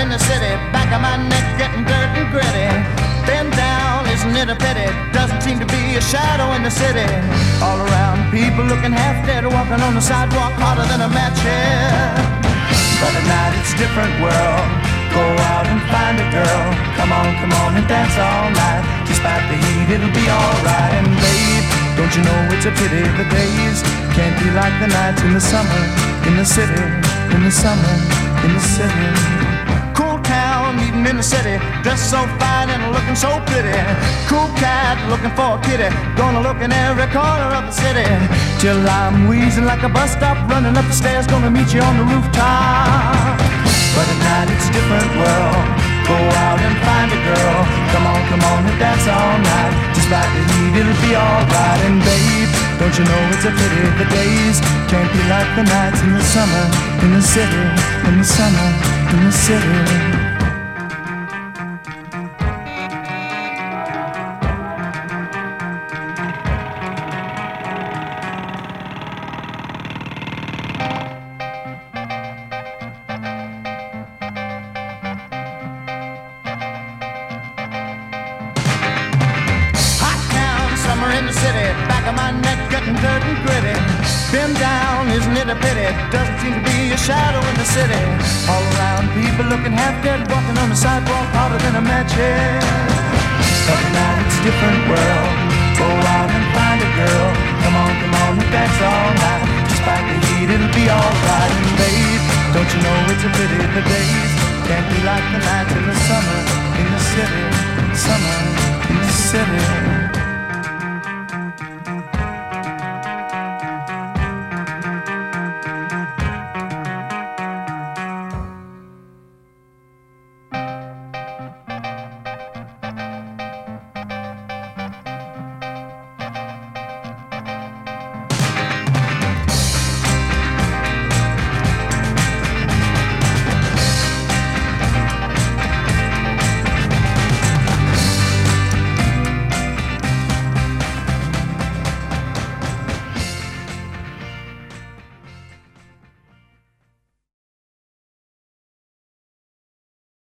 in the city, back of my neck getting dirt and gritty. Bend down, isn't it a pity? Doesn't seem to be a shadow in the city. All around, people looking half dead, walking on the sidewalk harder than a match head. But at night it's a different world. Go out and find a girl. Come on and dance all night. Despite the heat, it'll be alright. And babe, don't you know it's a pity the days can't be like the nights in the summer, in the city, in the summer, in the city. Cool town, meeting in the city, dressed so fine and looking so pretty. Cool cat, looking for a kitty, gonna look in every corner of the city. Till I'm wheezing like a bus stop, running up the stairs, gonna meet you on the rooftop. But at night it's a different world. Go out and find a girl. Come on and dance all night. Despite the heat, it'll be alright. And babe, don't you know it's a pity the days can't be like the nights in the summer, in the city, in the summer, in the city. In the city, back of my neck getting dirt and gritty. Bend down, isn't it a pity? Doesn't seem to be a shadow in the city. All around, people looking half dead, walking on the sidewalk harder than a match head. But now it's a different world.